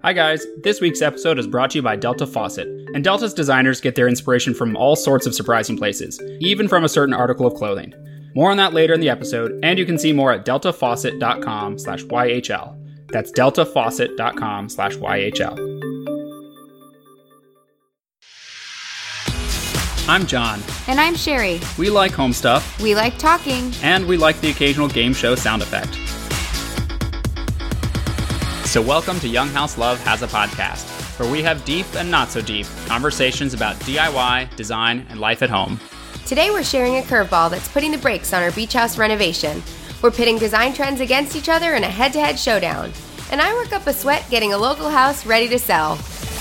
Hi guys, this week's episode is brought to you by Delta Faucet, and Delta's designers get their inspiration from all sorts of surprising places, even from a certain article of clothing. More on that later in the episode, and you can see more at deltafaucet.com/YHL. That's deltafaucet.com/YHL. I'm John. And I'm Sherry. We like home stuff. We like talking. And we like the occasional game show sound effect. So welcome to Young House Love Has a Podcast, where we have deep and not so deep conversations about DIY, design, and life at home. Today we're sharing a curveball that's putting the brakes on our beach house renovation. We're pitting design trends against each other in a head-to-head showdown. And I work up a sweat getting a local house ready to sell.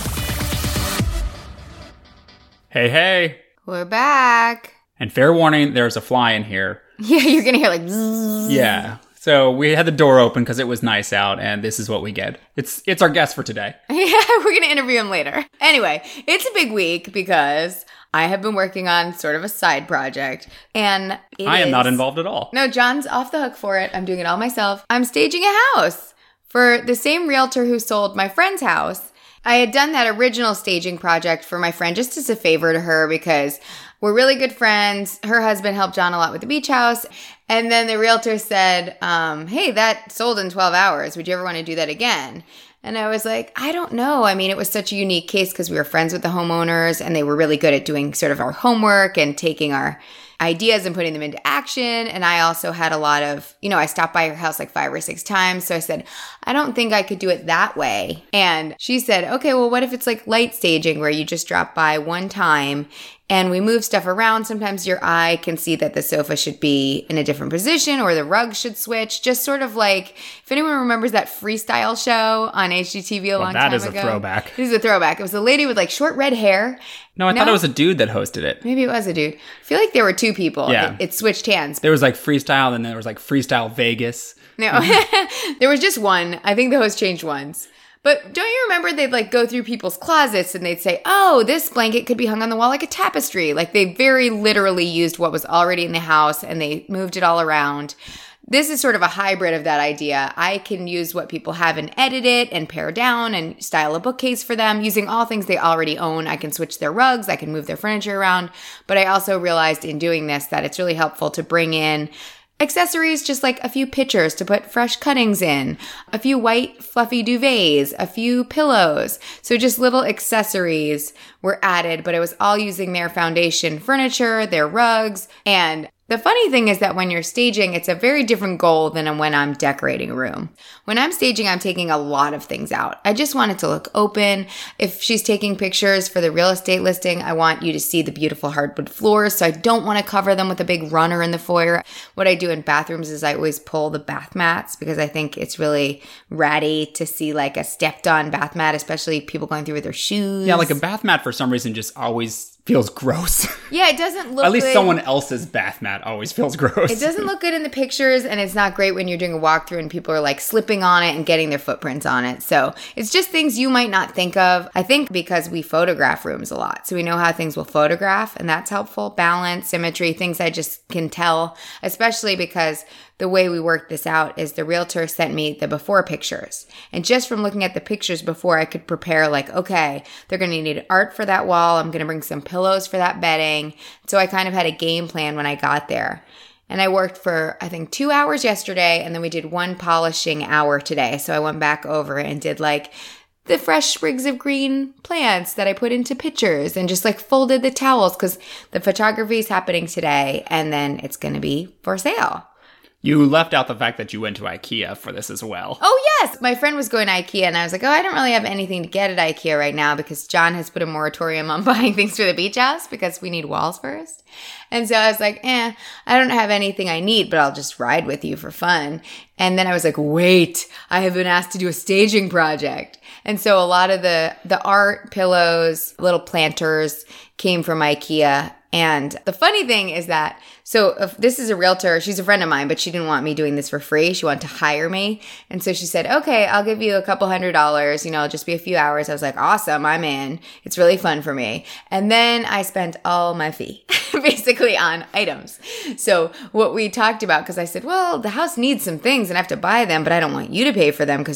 Hey, hey. We're back. And fair warning, there's a fly in here. Yeah, you're going to hear like bzzz. Yeah. So we had the door open because it was nice out, and this is what we get. It's our guest for today. Yeah, we're going to interview him later. Anyway, it's a big week because I have been working on sort of a side project, and I am not involved at all. No, John's off the hook for it. I'm doing it all myself. I'm staging a house for the same realtor who sold my friend's house. I had done that original staging project for my friend just as a favor to her because we're really good friends. Her husband helped John a lot with the beach house. And then the realtor said, hey, that sold in 12 hours. Would you ever want to do that again? And I was like, I don't know. I mean, it was such a unique case because we were friends with the homeowners and they were really good at doing sort of our homework and taking our ideas and putting them into action. And I also had a lot of, I stopped by her house like 5 or 6 times. So I said, I don't think I could do it that way. And she said, okay, well, what if it's like light staging where you just drop by one time and we move stuff around? Sometimes your eye can see that the sofa should be in a different position or the rug should switch. Just sort of like, if anyone remembers that Freestyle show on HGTV a long time ago. That is a throwback. This is a throwback. It was a lady with like short red hair. No, I thought it was a dude that hosted it. Maybe it was a dude. I feel like there were 2 people. Yeah. It switched hands. There was like Freestyle, and there was like Freestyle Vegas. No, there was just one. I think the host changed once. But don't you remember they'd like go through people's closets and they'd say, oh, this blanket could be hung on the wall like a tapestry. Like they very literally used what was already in the house and they moved it all around. This is sort of a hybrid of that idea. I can use what people have and edit it and pare down and style a bookcase for them using all things they already own. I can switch their rugs. I can move their furniture around. But I also realized in doing this that it's really helpful to bring in accessories, just like a few pictures to put fresh cuttings in, a few white fluffy duvets, a few pillows. So just little accessories were added, but it was all using their foundation furniture, their rugs, and the funny thing is that when you're staging, it's a very different goal than when I'm decorating a room. When I'm staging, I'm taking a lot of things out. I just want it to look open. If she's taking pictures for the real estate listing, I want you to see the beautiful hardwood floors, so I don't want to cover them with a big runner in the foyer. What I do in bathrooms is I always pull the bath mats because I think it's really ratty to see like a stepped-on bath mat, especially people going through with their shoes. Yeah, like a bath mat for some reason just always feels gross. Yeah, it doesn't look At least good. Someone else's bath mat always feels gross. It doesn't look good in the pictures, and it's not great when you're doing a walkthrough and people are like slipping on it and getting their footprints on it. So it's just things you might not think of. I think because we photograph rooms a lot, so we know how things will photograph, and that's helpful. Balance, symmetry, things I just can tell, especially because the way we worked this out is the realtor sent me the before pictures. And just from looking at the pictures before, I could prepare like, okay, they're going to need art for that wall. I'm going to bring some pillows for that bedding. So I kind of had a game plan when I got there. And I worked for, I think, 2 hours yesterday, and then we did 1 polishing hour today. So I went back over and did like the fresh sprigs of green plants that I put into pictures and just like folded the towels because the photography is happening today and then it's going to be for sale. You left out the fact that you went to IKEA for this as well. Oh, yes. My friend was going to IKEA, and I was like, oh, I don't really have anything to get at IKEA right now because John has put a moratorium on buying things for the beach house because we need walls first. And so I was like, I don't have anything I need, but I'll just ride with you for fun. And then I was like, wait, I have been asked to do a staging project. And so a lot of the art, pillows, little planters came from IKEA. And the funny thing is that, so if this is a realtor, she's a friend of mine, but she didn't want me doing this for free. She wanted to hire me. And so she said, okay, I'll give you a couple $100, it'll just be a few hours. I was like, awesome, I'm in. It's really fun for me. And then I spent all my fee basically on items. So what we talked about, because I said, well, the house needs some things and I have to buy them, but I don't want you to pay for them because you're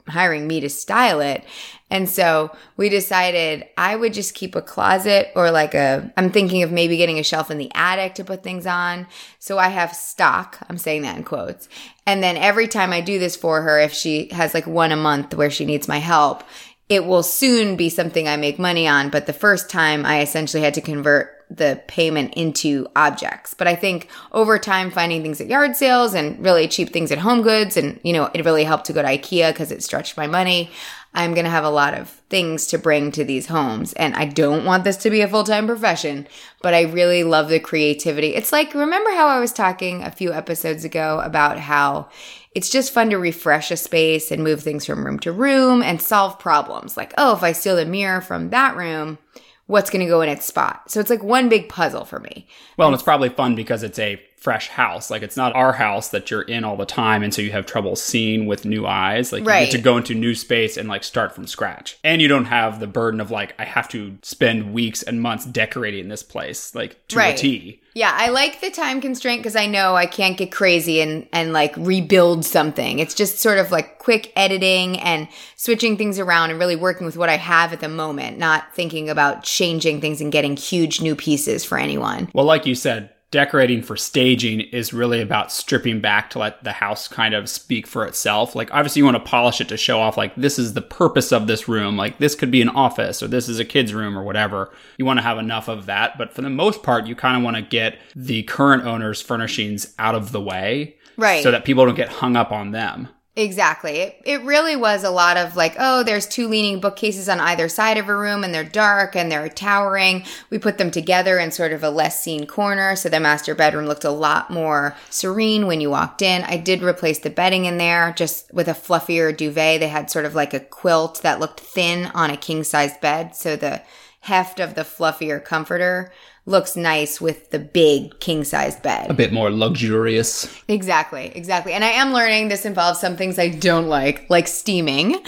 hiring me to style it. And so we decided I would just keep a closet or I'm thinking of maybe getting a shelf in the attic to put things on. So I have stock, I'm saying that in quotes. And then every time I do this for her, if she has like one a month where she needs my help, it will soon be something I make money on. But the first time I essentially had to convert the payment into objects. But I think over time, finding things at yard sales and really cheap things at Home Goods, and, it really helped to go to IKEA because it stretched my money. I'm going to have a lot of things to bring to these homes. And I don't want this to be a full-time profession, but I really love the creativity. It's like, remember how I was talking a few episodes ago about how it's just fun to refresh a space and move things from room to room and solve problems. Like, oh, if I steal the mirror from that room, what's going to go in its spot? So it's like one big puzzle for me. Well, and it's probably fun because it's a fresh house. Like, it's not our house that you're in all the time, and so you have trouble seeing with new eyes. Like, right. You get to go into new space and, like, start from scratch. And you don't have the burden of, like, I have to spend weeks and months decorating this place, like, to a T. Yeah, I like the time constraint because I know I can't get crazy and like rebuild something. It's just sort of like quick editing and switching things around and really working with what I have at the moment, not thinking about changing things and getting huge new pieces for anyone. Well, like you said, decorating for staging is really about stripping back to let the house kind of speak for itself. Like, obviously you want to polish it to show off, like, this is the purpose of this room. Like, this could be an office, or this is a kid's room, or whatever. You want to have enough of that. But for the most part, you kind of want to get the current owner's furnishings out of the way. Right. So that people don't get hung up on them. Exactly. It really was a lot of like, oh, there's two leaning bookcases on either side of a room and they're dark and they're towering. We put them together in sort of a less seen corner. So the master bedroom looked a lot more serene when you walked in. I did replace the bedding in there just with a fluffier duvet. They had sort of like a quilt that looked thin on a king-sized bed. So the heft of the fluffier comforter looks nice with the big king-sized bed. A bit more luxurious. Exactly. And I am learning this involves some things I don't like steaming.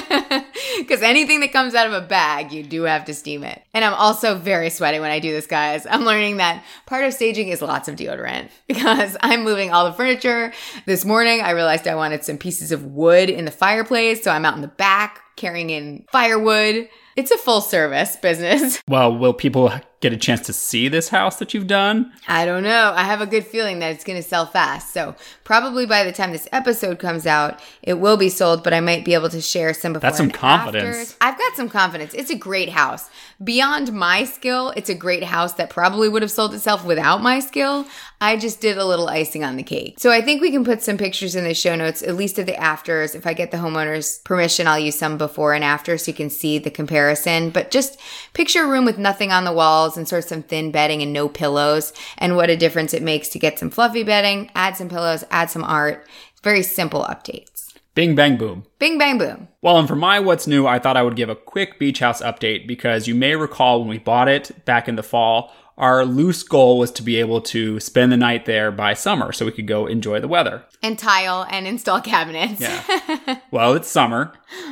Because anything that comes out of a bag, you do have to steam it. And I'm also very sweaty when I do this, guys. I'm learning that part of staging is lots of deodorant because I'm moving all the furniture. This morning, I realized I wanted some pieces of wood in the fireplace, so I'm out in the back carrying in firewood. It's a full service business. Well, will people get a chance to see this house that you've done? I don't know. I have a good feeling that it's going to sell fast. So probably by the time this episode comes out, it will be sold, but I might be able to share some before. That's some and confidence. Afters. I've got some confidence. It's a great house. Beyond my skill, it's a great house that probably would have sold itself without my skill. I just did a little icing on the cake. So I think we can put some pictures in the show notes, at least of the afters. If I get the homeowner's permission, I'll use some before and after so you can see the comparison. But just picture a room with nothing on the walls and sort of some thin bedding and no pillows, and what a difference it makes to get some fluffy bedding, add some pillows, add some art. Very simple updates. Bing, bang, boom. Bing, bang, boom. Well, and for my What's New, I thought I would give a quick beach house update because you may recall when we bought it back in the fall, our loose goal was to be able to spend the night there by summer so we could go enjoy the weather. And tile and install cabinets. Yeah. Well, it's summer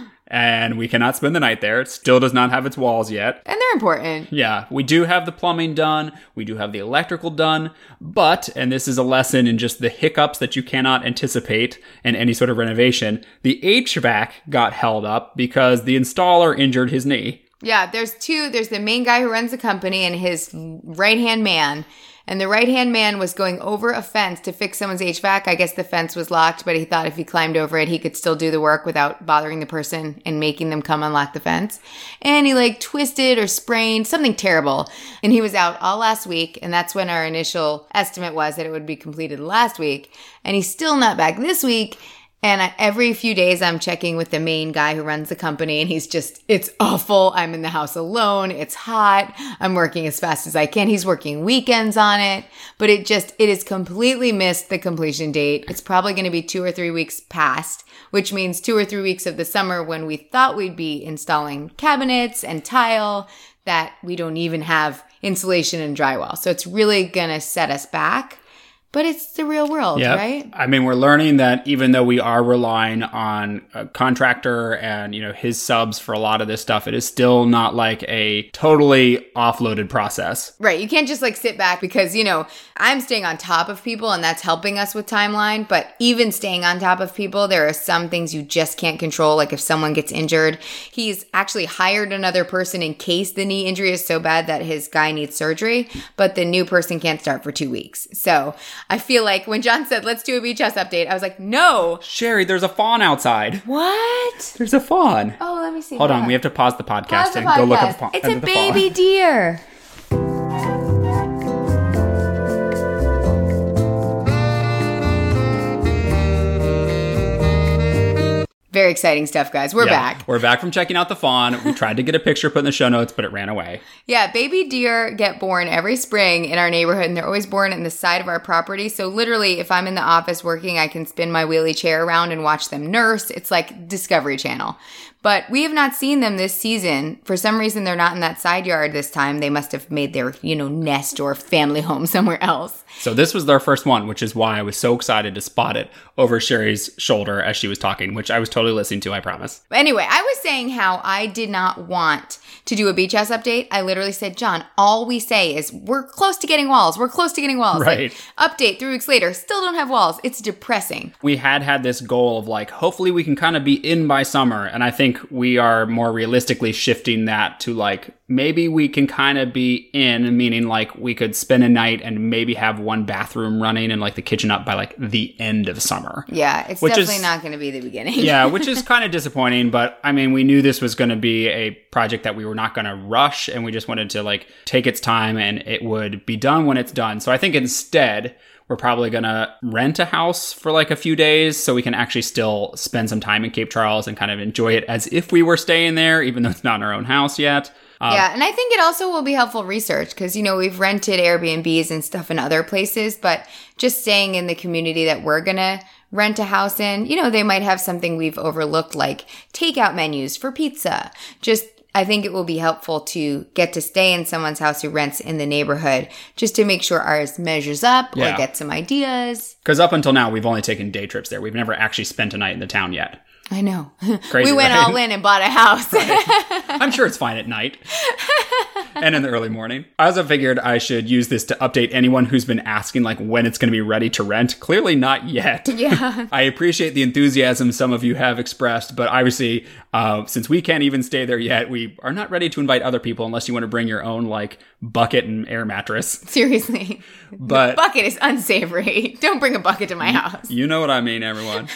and we cannot spend the night there. It still does not have its walls yet. And they're important. Yeah. We do have the plumbing done. We do have the electrical done. But, and this is a lesson in just the hiccups that you cannot anticipate in any sort of renovation, the HVAC got held up because the installer injured his knee. Yeah, there's two. There's the main guy who runs the company and his right-hand man. And the right-hand man was going over a fence to fix someone's HVAC. I guess the fence was locked, but he thought if he climbed over it, he could still do the work without bothering the person and making them come unlock the fence. And he like twisted or sprained something terrible. And he was out all last week. And that's when our initial estimate was that it would be completed last week. And he's still not back this week. And every few days I'm checking with the main guy who runs the company and he's just, it's awful. I'm in the house alone. It's hot. I'm working as fast as I can. He's working weekends on it, but it has completely missed the completion date. It's probably going to be 2 or 3 weeks past, which means 2 or 3 weeks of the summer when we thought we'd be installing cabinets and tile that we don't even have insulation and drywall. So it's really going to set us back. But it's the real world, right? I mean, we're learning that even though we are relying on a contractor and, his subs for a lot of this stuff, it is still not like a totally offloaded process. Right. You can't just sit back because, I'm staying on top of people and that's helping us with timeline. But even staying on top of people, there are some things you just can't control. Like if someone gets injured, he's actually hired another person in case the knee injury is so bad that his guy needs surgery, but the new person can't start for 2 weeks. So I feel like when John said, let's do a beach house update, I was like, no. Sherry, there's a fawn outside. What? There's a fawn. Oh, let me see. Hold on. We have to pause the podcast and go look at the fawn. It's a baby deer. Very exciting stuff, guys. We're back. We're back from checking out the fawn. We tried to get a picture put in the show notes, but it ran away. Yeah, baby deer get born every spring in our neighborhood, and they're always born in the side of our property. So literally, if I'm in the office working, I can spin my wheelie chair around and watch them nurse. It's like Discovery Channel. But we have not seen them this season. For some reason, they're not in that side yard this time. They must have made their, nest or family home somewhere else. So this was their first one, which is why I was so excited to spot it over Sherry's shoulder as she was talking, which I was totally listening to, I promise. Anyway, I was saying how I did not want to do a beach house update. I literally said, John, all we say is we're close to getting walls. We're close to getting walls. Right. Update 3 weeks later, still don't have walls. It's depressing. We had this goal of hopefully we can kind of be in by summer. And I think we are more realistically shifting that to maybe we can kind of be in, meaning we could spend a night and maybe have one bathroom running and the kitchen up by the end of summer. Yeah, it's definitely not going to be the beginning. Yeah, which is kind of disappointing. But I mean, we knew this was going to be a project that we were not going to rush, and we just wanted to take its time and it would be done when it's done. So I think instead, we're probably going to rent a house for a few days so we can actually still spend some time in Cape Charles and kind of enjoy it as if we were staying there, even though it's not in our own house yet. Yeah, and I think it also will be helpful research because, we've rented Airbnbs and stuff in other places, but just staying in the community that we're going to rent a house in, they might have something we've overlooked like takeout menus for pizza. I think it will be helpful to get to stay in someone's house who rents in the neighborhood just to make sure ours measures up or get some ideas. Because up until now, we've only taken day trips there. We've never actually spent a night in the town yet. I know. Crazy, we went right? all in and bought a house. Right. I'm sure it's fine at night and in the early morning. I also figured I should use this to update anyone who's been asking when it's going to be ready to rent. Clearly not yet. Yeah. I appreciate the enthusiasm some of you have expressed, but obviously, since we can't even stay there yet, we are not ready to invite other people unless you want to bring your own bucket and air mattress. Seriously. But the bucket is unsavory. Don't bring a bucket to my house. You know what I mean, everyone.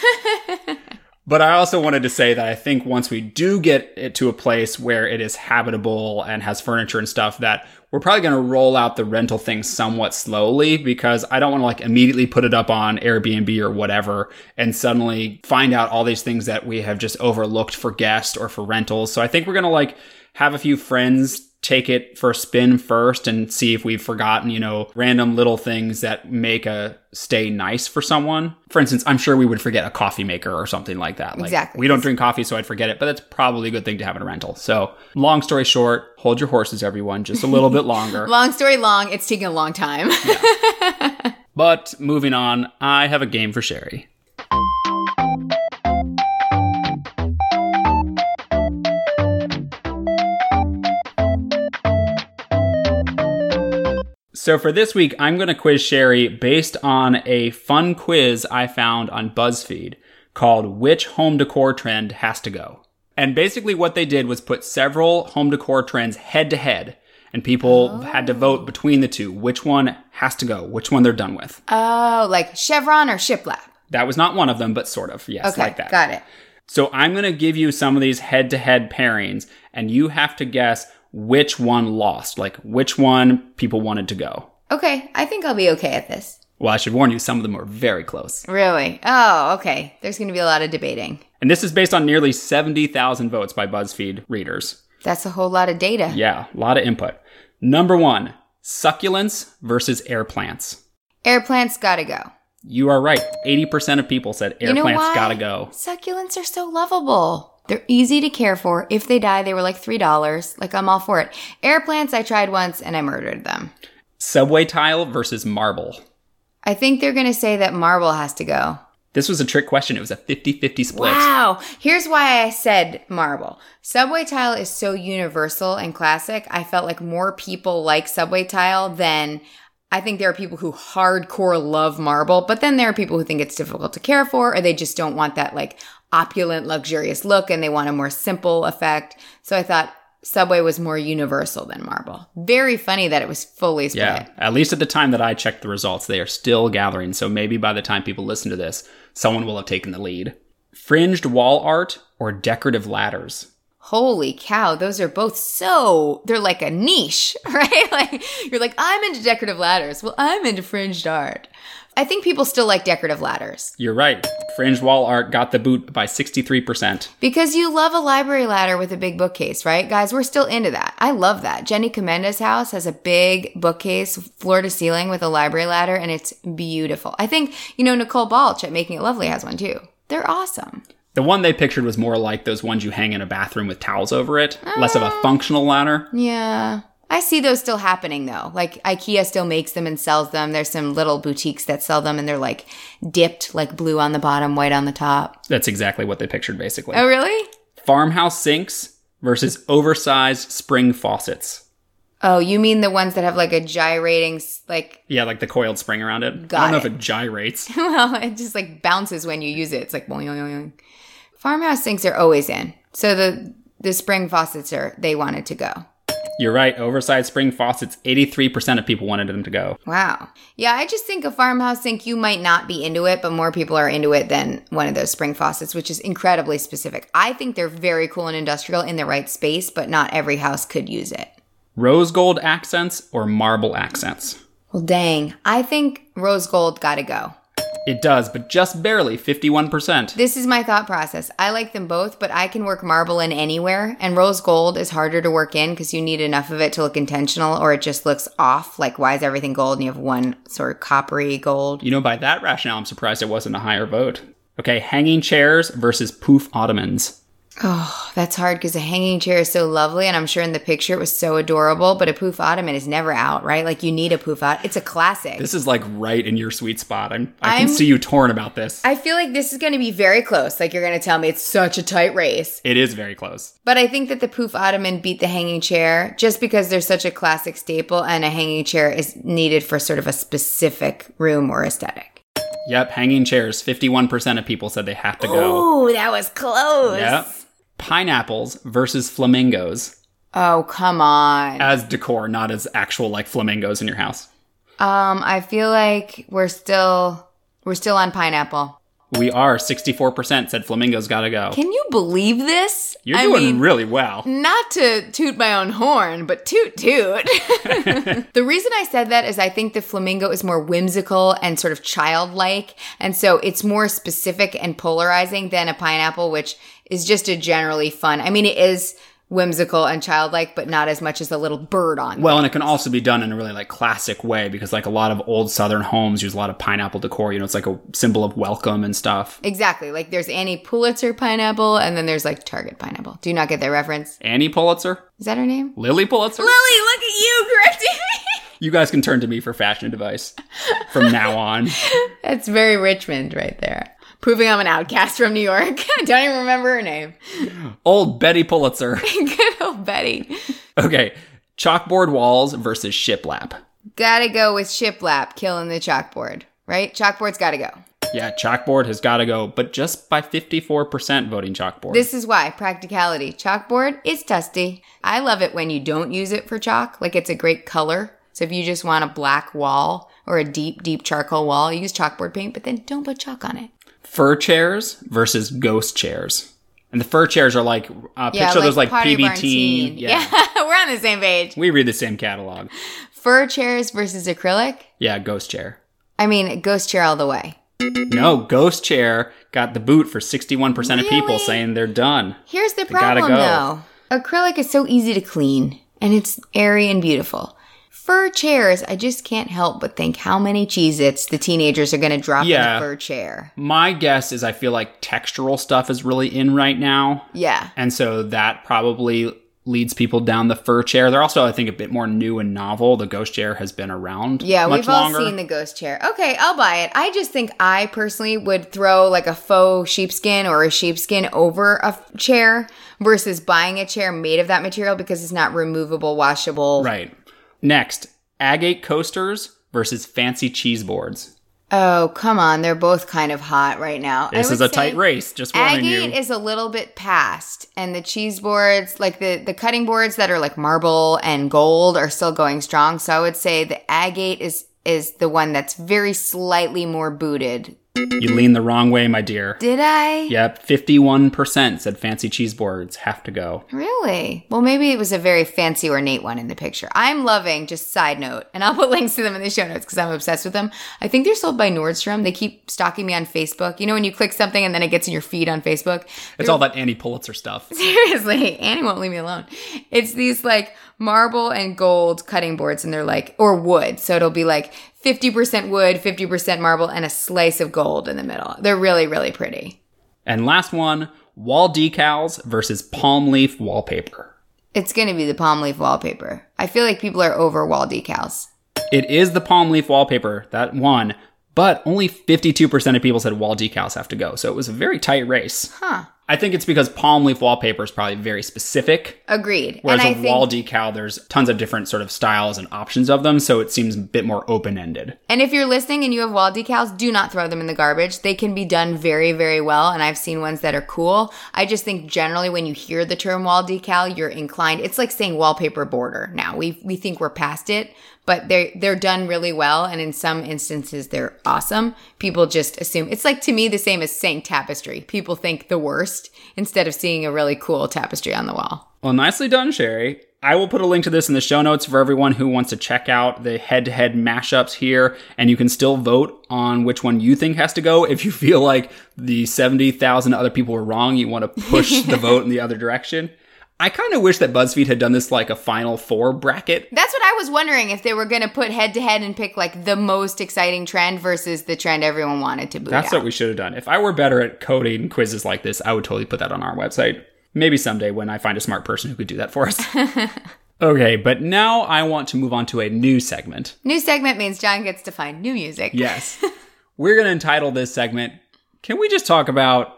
But I also wanted to say that I think once we do get it to a place where it is habitable and has furniture and stuff, that we're probably going to roll out the rental thing somewhat slowly because I don't want to immediately put it up on Airbnb or whatever and suddenly find out all these things that we have just overlooked for guests or for rentals. So I think we're going to have a few friends take it for a spin first and see if we've forgotten, random little things that make a stay nice for someone. For instance, I'm sure we would forget a coffee maker or something like that. Exactly. We don't drink coffee, so I'd forget it, but that's probably a good thing to have in a rental. So long story short, hold your horses, everyone, just a little bit longer. Long story long, it's taking a long time. Yeah. But moving on, I have a game for Sherry. So for this week, I'm going to quiz Sherry based on a fun quiz I found on BuzzFeed called Which Home Decor Trend Has to Go? And basically what they did was put several home decor trends head to head, and people had to vote between the two. Which one has to go? Which one they're done with? Oh, like Chevron or Shiplap? That was not one of them, but sort of. Yes, okay, like that. Got it. So I'm going to give you some of these head-to-head pairings, and you have to guess which one lost, which one people wanted to go. Okay, I think I'll be okay at this. Well, I should warn you, some of them were very close. Really? Oh, okay. There's going to be a lot of debating. And this is based on nearly 70,000 votes by BuzzFeed readers. That's a whole lot of data. Yeah, a lot of input. Number 1, succulents versus air plants. Air plants gotta go. You are right. 80% of people said air plants gotta go. Succulents are so lovable. They're easy to care for. If they die, they were $3. I'm all for it. Air plants, I tried once and I murdered them. Subway tile versus marble. I think they're going to say that marble has to go. This was a trick question. It was a 50-50 split. Wow. Here's why I said marble. Subway tile is so universal and classic. I felt like more people like subway tile than I think there are people who hardcore love marble, but then there are people who think it's difficult to care for, or they just don't want that like opulent, luxurious look and they want a more simple effect. So I thought subway was more universal than marble. Very funny that it was fully split. Yeah, at least at the time that I checked the results, they are still gathering. So maybe by the time people listen to this, someone will have taken the lead. Fringed wall art or decorative ladders? Holy cow, those are both they're like a niche, right? Like you're like, I'm into decorative ladders. Well, I'm into fringed art. I think people still like decorative ladders. You're right. Fringed wall art got the boot by 63%. Because you love a library ladder with a big bookcase, right? Guys, we're still into that. I love that. Jenny Comenda's house has a big bookcase, floor to ceiling with a library ladder, and it's beautiful. I think, Nicole Balch at Making It Lovely has one too. They're awesome. The one they pictured was more like those ones you hang in a bathroom with towels over it. Less of a functional ladder. Yeah. I see those still happening though. Like IKEA still makes them and sells them. There's some little boutiques that sell them and they're like dipped, like blue on the bottom, white on the top. That's exactly what they pictured basically. Oh, really? Farmhouse sinks versus oversized spring faucets. Oh, you mean the ones that have like a gyrating, like... Yeah, like the coiled spring around it. Got I don't know it. if it gyrates. Well, it just like bounces when you use it. It's like... boing, boing, boing. Farmhouse sinks are always in. So the spring faucets they wanted to go. You're right. Oversized spring faucets, 83% of people wanted them to go. Wow. Yeah, I just think a farmhouse sink, you might not be into it, but more people are into it than one of those spring faucets, which is incredibly specific. I think they're very cool and industrial in the right space, but not every house could use it. Rose gold accents or marble accents? Well, dang. I think rose gold gotta go. It does, but just barely, 51%. This is my thought process. I like them both, but I can work marble in anywhere, and rose gold is harder to work in because you need enough of it to look intentional, or it just looks off. Like, why is everything gold and you have one sort of coppery gold? By that rationale, I'm surprised it wasn't a higher vote. Okay, hanging chairs versus poof ottomans. Oh, that's hard because a hanging chair is so lovely, and I'm sure in the picture it was so adorable, but a poof ottoman is never out, right? Like, you need a poof ottoman. It's a classic. This is like right in your sweet spot. I can see you torn about this. I feel like this is going to be very close. Like, you're going to tell me it's such a tight race. It is very close. But I think that the poof ottoman beat the hanging chair just because they're such a classic staple, and a hanging chair is needed for sort of a specific room or aesthetic. Yep, hanging chairs. 51% of people said they have to go. Oh, that was close. Yep. Pineapples versus flamingos. Oh, come on. As decor, not as actual like flamingos in your house. I feel like we're still on pineapple. We are. 64% said flamingos gotta go. Can you believe this? You're doing really well. Not to toot my own horn, but toot toot. The reason I said that is I think the flamingo is more whimsical and sort of childlike. And so it's more specific and polarizing than a pineapple, which is just a generally fun. I mean, it is whimsical and childlike, but not as much as a little bird on. Well, and it can also be done in a really like classic way because like a lot of old Southern homes use a lot of pineapple decor. It's like a symbol of welcome and stuff. Exactly. Like there's Annie Pulitzer pineapple and then there's like Target pineapple. Do you not get that reference? Annie Pulitzer? Is that her name? Lily Pulitzer? Lily, look at you correcting me. You guys can turn to me for fashion advice from now on. That's very Richmond right there. Proving I'm an outcast from New York. I don't even remember her name. Old Betty Pulitzer. Good old Betty. Okay, chalkboard walls versus shiplap. Gotta go with shiplap, killing the chalkboard, right? Chalkboard's gotta go. Yeah, chalkboard has gotta go, but just by 54% voting chalkboard. This is why, practicality. Chalkboard is dusty. I love it when you don't use it for chalk, like it's a great color. So if you just want a black wall or a deep, deep charcoal wall, use chalkboard paint, but then don't put chalk on it. Fur chairs versus ghost chairs. And the fur chairs are like, picture those like PBT. Yeah, we're on the same page. We read the same catalog. Fur chairs versus acrylic? Yeah, ghost chair. I mean, ghost chair all the way. No, ghost chair got the boot for 61% of people saying they're done. Here's the problem though. Acrylic is so easy to clean and it's airy and beautiful. Fur chairs, I just can't help but think how many Cheez-Its the teenagers are going to drop in a fur chair. My guess is I feel like textural stuff is really in right now. Yeah. And so that probably leads people down the fur chair. They're also, I think, a bit more new and novel. The ghost chair has been around much we've all longer. seen the ghost chair. Okay, I'll buy it. I just think I personally would throw like a faux sheepskin or a sheepskin over a chair versus buying a chair made of that material because it's not removable, washable. Right. Next, agate coasters versus fancy cheese boards. Oh, come on. They're both kind of hot right now. This is a tight race, just warning you. Agate is a little bit past, and the cheese boards, like the cutting boards that are like marble and gold are still going strong. So I would say the agate is the one that's very slightly more booted. You lean the wrong way, my dear. Did I? Yep, 51% said fancy cheese boards have to go. Really? Well, maybe it was a very fancy ornate one in the picture. I'm loving, just side note, and I'll put links to them in the show notes because I'm obsessed with them. I think they're sold by Nordstrom. They keep stalking me on Facebook. You know when you click something and then it gets in your feed on Facebook? It's all that Annie Pulitzer stuff. Seriously, Annie won't leave me alone. It's these like marble and gold cutting boards, and they're like, or wood. So it'll be like 50% wood, 50% marble, and a slice of gold in the middle. They're really, really pretty. And last one, wall decals versus palm leaf wallpaper. It's going to be the palm leaf wallpaper. I feel like people are over wall decals. It is the palm leaf wallpaper that won, but only 52% of people said wall decals have to go. So it was a very tight race. Huh. I think it's because palm leaf wallpaper is probably very specific. Agreed. Whereas and wall decal, there's tons of different sort of styles and options of them, so it seems a bit more open-ended. And if you're listening and you have wall decals, do not throw them in the garbage. They can be done very, very well, and I've seen ones that are cool. I just think generally when you hear the term wall decal, you're inclined. It's like saying wallpaper border now. We think we're past it, but they're done really well, and in some instances they're awesome. People just assume it's like, to me, the same as saying tapestry. People think the worst instead of seeing a really cool tapestry on the wall. Well, nicely done, Sherry. I will put a link to this in the show notes for everyone who wants to check out the head-to-head mashups here, and you can still vote on which one you think has to go. If you feel like the 70,000 other people were wrong, you want to push the vote in the other direction. I kind of wish that BuzzFeed had done this like a Final Four bracket. That's what I was wondering, if they were going to put head-to-head and pick like the most exciting trend versus the trend everyone wanted to boot That's out. what we should have done. If I were better at coding quizzes like this, I would totally put that on our website. Maybe someday when I find a smart person who could do that for us. Okay, but now I want to move on to a new segment. New segment means John gets to find new music. Yes. We're going to entitle this segment, Can We Just Talk About...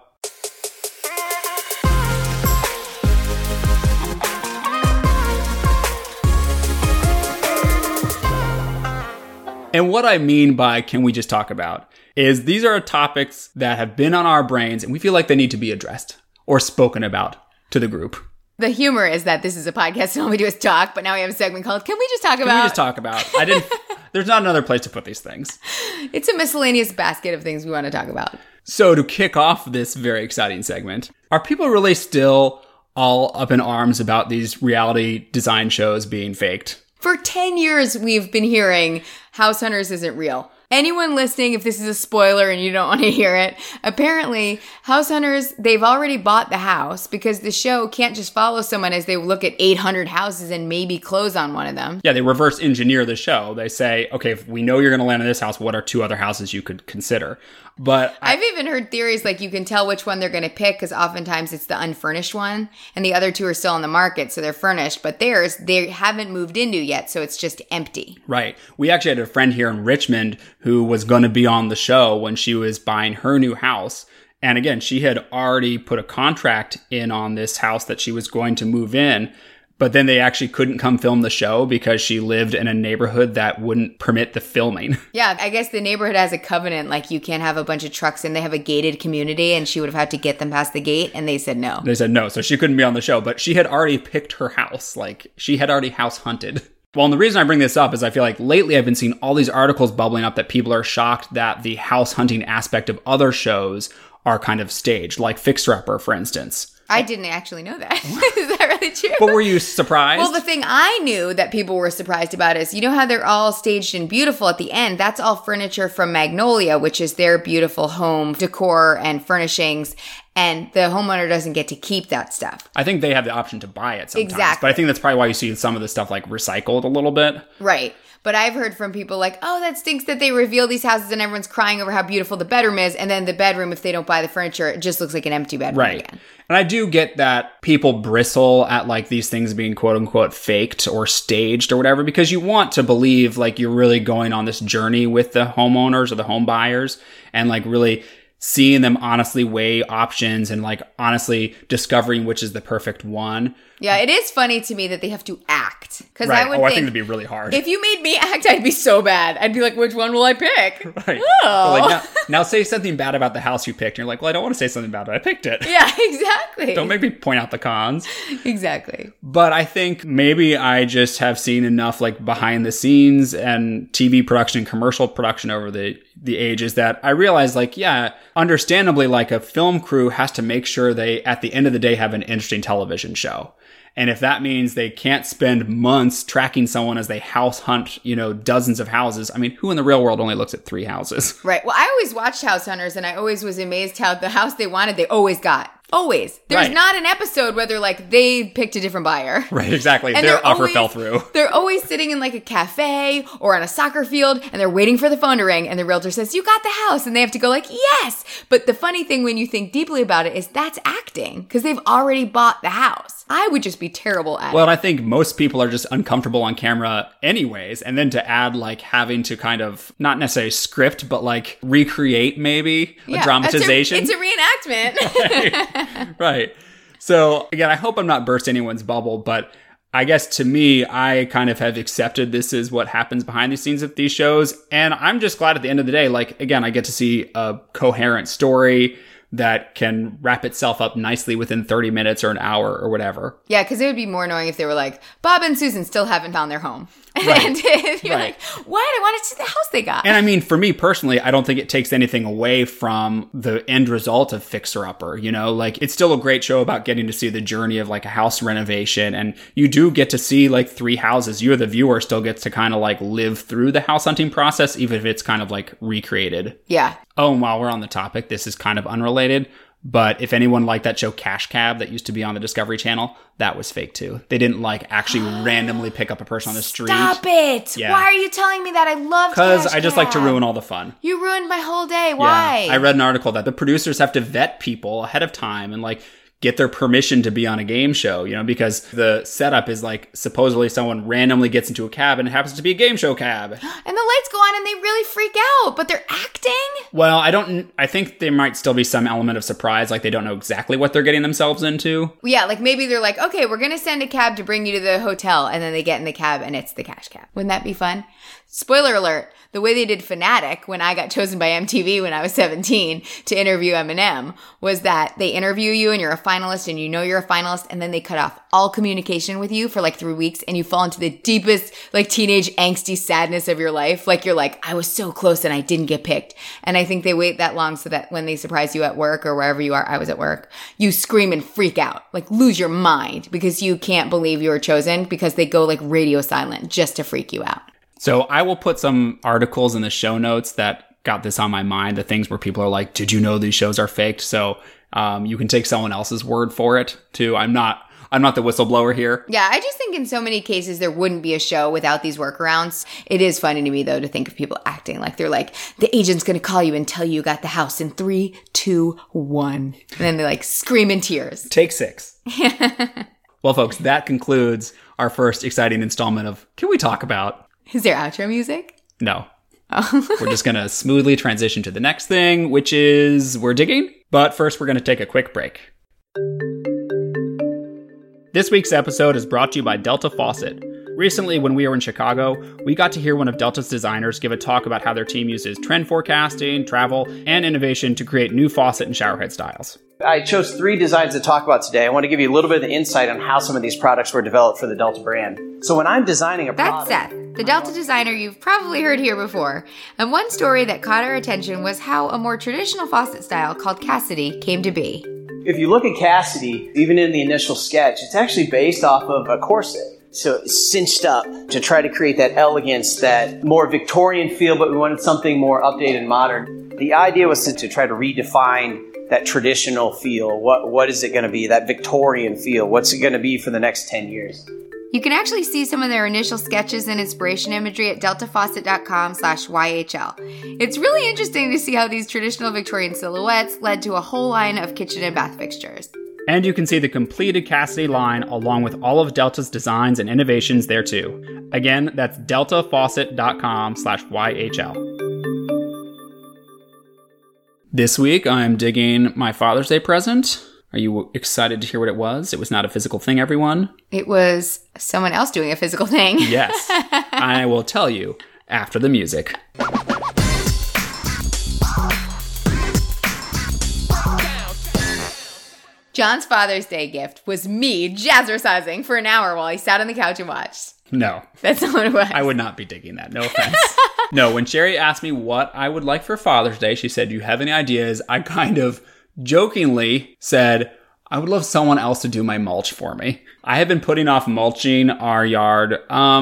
And what I mean by can we just talk about is these are topics that have been on our brains and we feel like they need to be addressed or spoken about to the group. The humor is that this is a podcast and all we do is talk, but now we have a segment called Can We Just Talk About? Can we just talk about? There's not another place to put these things. It's a miscellaneous basket of things we want to talk about. So to kick off this very exciting segment, are people really still all up in arms about these reality design shows being faked? For 10 years, we've been hearing House Hunters isn't real. Anyone listening, if this is a spoiler and you don't want to hear it, apparently House Hunters, they've already bought the house because the show can't just follow someone as they look at 800 houses and maybe close on one of them. Yeah, they reverse engineer the show. They say, okay, if we know you're going to land in this house, what are 2 other houses you could consider? But I've even heard theories like you can tell which one they're going to pick because oftentimes it's the unfurnished one and the other 2 are still on the market, so they're furnished, but theirs they haven't moved into yet, so it's just empty. Right. We actually had a friend here in Richmond who was going to be on the show when she was buying her new house. And again, she had already put a contract in on this house that she was going to move in. But then they actually couldn't come film the show because she lived in a neighborhood that wouldn't permit the filming. Yeah, I guess the neighborhood has a covenant, like you can't have a bunch of trucks in. They have a gated community and she would have had to get them past the gate and they said no. They said no, so she couldn't be on the show. But she had already picked her house. Like, she had already house hunted. Well, and the reason I bring this up is I feel like lately I've been seeing all these articles bubbling up that people are shocked that the house hunting aspect of other shows are kind of staged, like Fixer Upper, for instance. I didn't actually know that. Is that really true? But were you surprised? Well, the thing I knew that people were surprised about is, you know how they're all staged and beautiful at the end? That's all furniture from Magnolia, which is their beautiful home decor and furnishings. And the homeowner doesn't get to keep that stuff. I think they have the option to buy it sometimes. Exactly. But I think that's probably why you see some of the stuff like recycled a little bit. Right. But I've heard from people like, oh, that stinks that they reveal these houses and everyone's crying over how beautiful the bedroom is. And then the bedroom, if they don't buy the furniture, it just looks like an empty bedroom again. And I do get that people bristle at like these things being quote unquote faked or staged or whatever, because you want to believe like you're really going on this journey with the homeowners or the home buyers and like really seeing them honestly weigh options and like honestly discovering which is the perfect one. Yeah, it is funny to me that they have to act. Because Right. I would I think think it'd be really hard. if you made me act, I'd be so bad. I'd be like, which one will I pick? Right. Oh. Like, now say something bad about the house you picked. And you're like, well, I don't want to say something bad, but I picked it. Yeah, exactly. Don't make me point out the cons. Exactly. But I think maybe I just have seen enough like behind the scenes and TV production and commercial production over the ages that I realize like, yeah, understandably, like a film crew has to make sure they, at the end of the day, have an interesting television show. And if that means they can't spend months tracking someone as they house hunt, dozens of houses, I mean, who in the real world only looks at 3 houses? Right. Well, I always watched House Hunters, and I always was amazed how the house they wanted, they always got. Always. There's Right. not an episode where they're like, they picked a different buyer. Right, exactly. And Their they're offer always- fell through. They're always sitting in like a cafe or on a soccer field, and they're waiting for the phone to ring, and the realtor says, you got the house, and they have to go like, yes. But the funny thing when you think deeply about it is that's acting, because they've already bought the house. I would just be terrible at Well, it. I think most people are just uncomfortable on camera anyways. And then to add like having to kind of, not necessarily script, but like recreate maybe a dramatization. It's a reenactment. Right. So again, I hope I'm not burst anyone's bubble, but I guess to me, I kind of have accepted this is what happens behind the scenes of these shows. And I'm just glad at the end of the day, like, again, I get to see a coherent story that can wrap itself up nicely within 30 minutes or an hour or whatever. Yeah, because it would be more annoying if they were like, Bob and Susan still haven't found their home. Right. And you're Right. like, what? I want to see the house they got. And I mean, for me personally, I don't think it takes anything away from the end result of Fixer Upper, like it's still a great show about getting to see the journey of like a house renovation. And you do get to see like 3 houses. You, the viewer, still gets to kind of like live through the house hunting process, even if it's kind of like recreated. Yeah. Oh, and while we're on the topic, this is kind of unrelated, but if anyone liked that show Cash Cab that used to be on the Discovery Channel, that was fake too. They didn't like actually randomly pick up a person on the street. Stop it. Yeah. Why are you telling me that? I love Because Cash I just like to Cab. ruin all the fun. You ruined my whole day. Why? Yeah. I read an article that the producers have to vet people ahead of time and like get their permission to be on a game show, because the setup is like supposedly someone randomly gets into a cab and it happens to be a game show cab. And the lights go on and they really freak out, but they're acting? Well, I think there might still be some element of surprise, like they don't know exactly what they're getting themselves into. Yeah, like maybe they're like, okay, we're going to send a cab to bring you to the hotel. And then they get in the cab and it's the Cash Cab. Wouldn't that be fun? Spoiler alert. The way they did Fanatic when I got chosen by MTV when I was 17 to interview Eminem was that they interview you and you're a finalist and you know you're a finalist, and then they cut off all communication with you for like 3 weeks and you fall into the deepest like teenage angsty sadness of your life. Like you're like, I was so close and I didn't get picked. And I think they wait that long so that when they surprise you at work or wherever you are, I was at work, you scream and freak out, like lose your mind because you can't believe you were chosen, because they go like radio silent just to freak you out. So I will put some articles in the show notes that got this on my mind, the things where people are like, did you know these shows are faked? So you can take someone else's word for it too. I'm not the whistleblower here. Yeah, I just think in so many cases there wouldn't be a show without these workarounds. It is funny to me, though, to think of people acting like they're like, the agent's going to call you and tell you got the house in 3, 2, 1. And then they like scream in tears. Take 6. Well, folks, that concludes our first exciting installment of Can We Talk About? Is there outro music? No. Oh. We're just going to smoothly transition to the next thing, which is we're digging. But first, we're going to take a quick break. This week's episode is brought to you by Delta Faucet. Recently, when we were in Chicago, we got to hear one of Delta's designers give a talk about how their team uses trend forecasting, travel, and innovation to create new faucet and showerhead styles. I chose 3 designs to talk about today. I want to give you a little bit of the insight on how some of these products were developed for the Delta brand. So when I'm designing a That's product... Seth, the Delta designer you've probably heard here before. And one story that caught our attention was how a more traditional faucet style called Cassidy came to be. If you look at Cassidy, even in the initial sketch, it's actually based off of a corset. So it's cinched up to try to create that elegance, that more Victorian feel, but we wanted something more updated and modern. The idea was to try to redefine that traditional feel. What is it going to be? That Victorian feel. What's it going to be for the next 10 years? You can actually see some of their initial sketches and inspiration imagery at deltafaucet.com/YHL. It's really interesting to see how these traditional Victorian silhouettes led to a whole line of kitchen and bath fixtures. And you can see the completed Cassidy line along with all of Delta's designs and innovations there too. Again, that's deltafaucet.com/YHL. This week, I'm digging my Father's Day present. Are you excited to hear what it was? It was not a physical thing, everyone. It was someone else doing a physical thing. Yes. I will tell you after the music. John's Father's Day gift was me jazzercising for an hour while he sat on the couch and watched. No. That's not what it was. I would not be digging that. No offense. No, when Sherry asked me what I would like for Father's Day, she said, "Do you have any ideas?" I kind of jokingly said, "I would love someone else to do my mulch for me." I have been putting off mulching our yard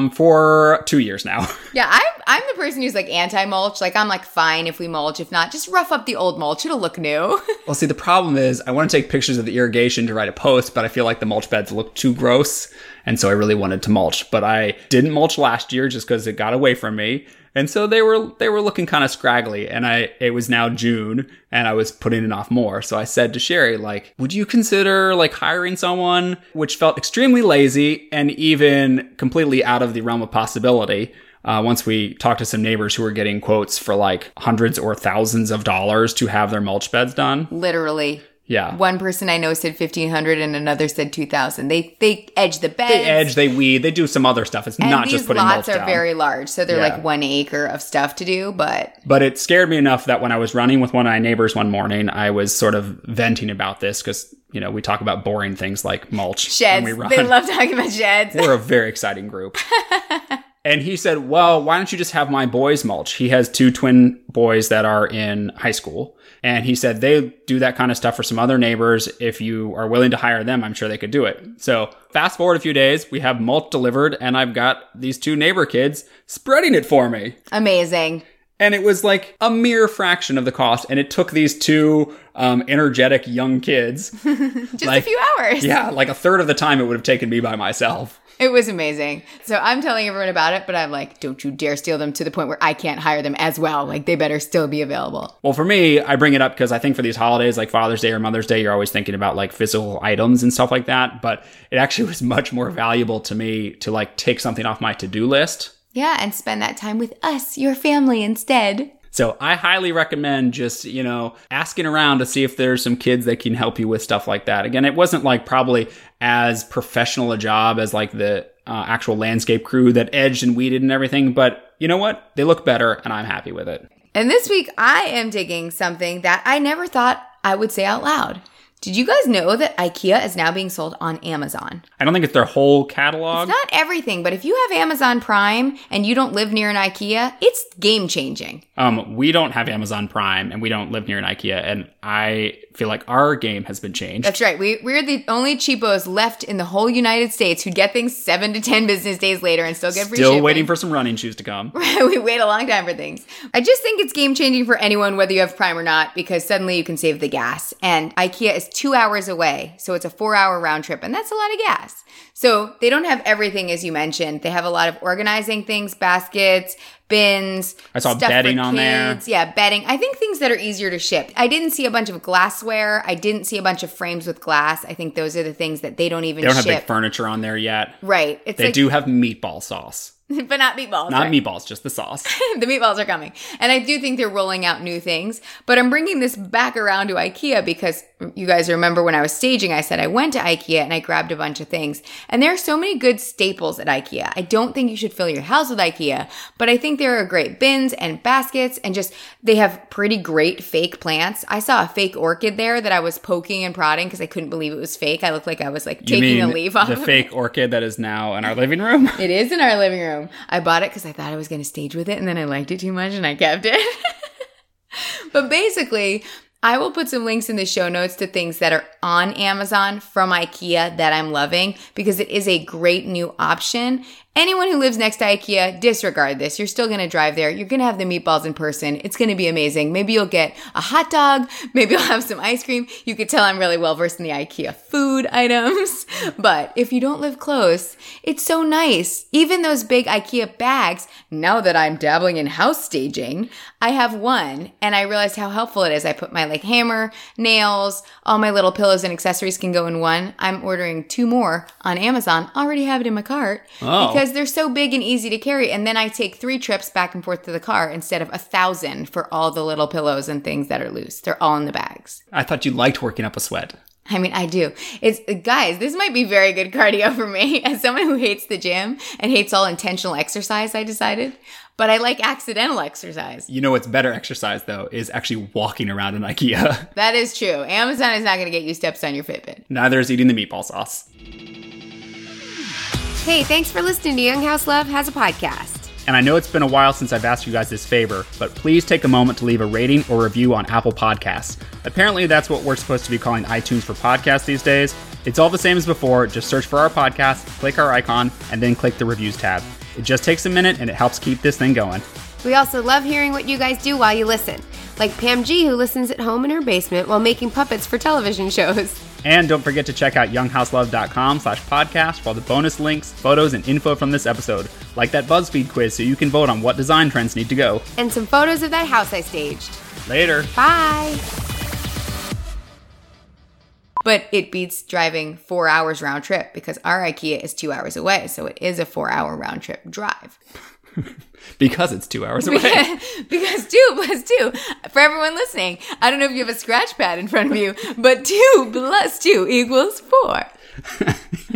for 2 years now. Yeah, I'm the person who's like anti-mulch. Like, I'm like, fine if we mulch. If not, just rough up the old mulch. It'll look new. Well, see, the problem is I want to take pictures of the irrigation to write a post, but I feel like the mulch beds look too gross. And so I really wanted to mulch. But I didn't mulch last year just because it got away from me. And so they were looking kind of scraggly, and it was now June, and I was putting it off more. So I said to Sherry, like, would you consider like hiring someone, which felt extremely lazy and even completely out of the realm of possibility. Once we talked to some neighbors who were getting quotes for like hundreds or thousands of dollars to have their mulch beds done. Literally. Yeah. One person I know said $1,500 and another said $2,000. They edge the beds. They edge, they weed, they do some other stuff. It's not just putting mulch down. And these lots are very large, so they're like 1 acre of stuff to do, but it scared me enough that when I was running with one of my neighbors one morning, I was sort of venting about this because, you know, we talk about boring things like mulch. Sheds. When we run. They love talking about sheds. We're a very exciting group. And he said, well, why don't you just have my boys mulch? He has 2 twin boys that are in high school. And he said they do that kind of stuff for some other neighbors. If you are willing to hire them, I'm sure they could do it. So fast forward a few days, we have mulch delivered, and I've got these 2 neighbor kids spreading it for me. Amazing. And it was like a mere fraction of the cost. And it took these 2 energetic young kids. Just a few hours. Yeah, like a third of the time it would have taken me by myself. It was amazing. So I'm telling everyone about it, but I'm like, don't you dare steal them to the point where I can't hire them as well. Like, they better still be available. Well, for me, I bring it up because I think for these holidays like Father's Day or Mother's Day, you're always thinking about like physical items and stuff like that. But it actually was much more valuable to me to like take something off my to-do list. Yeah, and spend that time with us, your family, instead. So I highly recommend just, you know, asking around to see if there's some kids that can help you with stuff like that. Again, it wasn't like probably as professional a job as like the actual landscape crew that edged and weeded and everything. But you know what? They look better and I'm happy with it. And this week I am digging something that I never thought I would say out loud. Did you guys know that IKEA is now being sold on Amazon? I don't think it's their whole catalog. It's not everything, but if you have Amazon Prime and you don't live near an IKEA, it's game changing. We don't have Amazon Prime and we don't live near an IKEA, and I feel like our game has been changed. That's right. We're the only cheapos left in the whole United States who get things 7 to 10 business days later and still get free shipping. Still waiting for some running shoes to come. We wait a long time for things. I just think it's game changing for anyone, whether you have Prime or not, because suddenly you can save the gas. And IKEA is 2 hours away, so it's a 4-hour round trip, and that's a lot of gas. So they don't have everything, as you mentioned. They have a lot of organizing things, baskets, bins. I saw bedding on there. Yeah, bedding. I think things that are easier to ship. I didn't see a bunch of glassware. I didn't see a bunch of frames with glass. I think those are the things that they don't even ship. They don't have big furniture on there yet. Right. They do have meatball sauce. But not meatballs. Not meatballs, just the sauce. The meatballs are coming. And I do think they're rolling out new things. But I'm bringing this back around to IKEA because you guys remember when I was staging, I said I went to IKEA and I grabbed a bunch of things. And there are so many good staples at IKEA. I don't think you should fill your house with IKEA, but I think there are great bins and baskets and just they have pretty great fake plants. I saw a fake orchid there that I was poking and prodding because I couldn't believe it was fake. I looked like I was like taking a leaf off the fake orchid that is now in our living room? It is in our living room. I bought it because I thought I was going to stage with it, and then I liked it too much, and I kept it. But basically, I will put some links in the show notes to things that are on Amazon from IKEA that I'm loving because it is a great new option. Anyone who lives next to IKEA, disregard this. You're still going to drive there. You're going to have the meatballs in person. It's going to be amazing. Maybe you'll get a hot dog. Maybe you'll have some ice cream. You could tell I'm really well versed in the IKEA food items. But if you don't live close, it's so nice. Even those big IKEA bags, now that I'm dabbling in house staging, I have one and I realized how helpful it is. I put my hammer, nails, all my little pillows and accessories can go in one. I'm ordering 2 more on Amazon. Already have it in my cart because they're so big and easy to carry. And then I take 3 trips back and forth to the car instead of 1,000 for all the little pillows and things that are loose. They're all in the bags. I thought you liked working up a sweat. I mean, I do. Guys, this might be very good cardio for me as someone who hates the gym and hates all intentional exercise, I decided. But I like accidental exercise. You know what's better exercise, though, is actually walking around in IKEA. That is true. Amazon is not going to get you steps on your Fitbit. Neither is eating the meatball sauce. Hey, thanks for listening to Young House Love Has a Podcast. And I know it's been a while since I've asked you guys this favor, but please take a moment to leave a rating or review on Apple Podcasts. Apparently, that's what we're supposed to be calling iTunes for podcasts these days. It's all the same as before. Just search for our podcast, click our icon, and then click the reviews tab. It just takes a minute, and it helps keep this thing going. We also love hearing what you guys do while you listen, like Pam G, who listens at home in her basement while making puppets for television shows. And don't forget to check out younghouselove.com/podcast for all the bonus links, photos, and info from this episode, like that BuzzFeed quiz so you can vote on what design trends need to go. And some photos of that house I staged. Later. Bye. But it beats driving 4 hours round trip because our IKEA is 2 hours away. So it is a 4-hour round trip drive. Because it's 2 hours away. Because 2 plus 2. For everyone listening, I don't know if you have a scratch pad in front of you, but 2 plus 2 equals 4.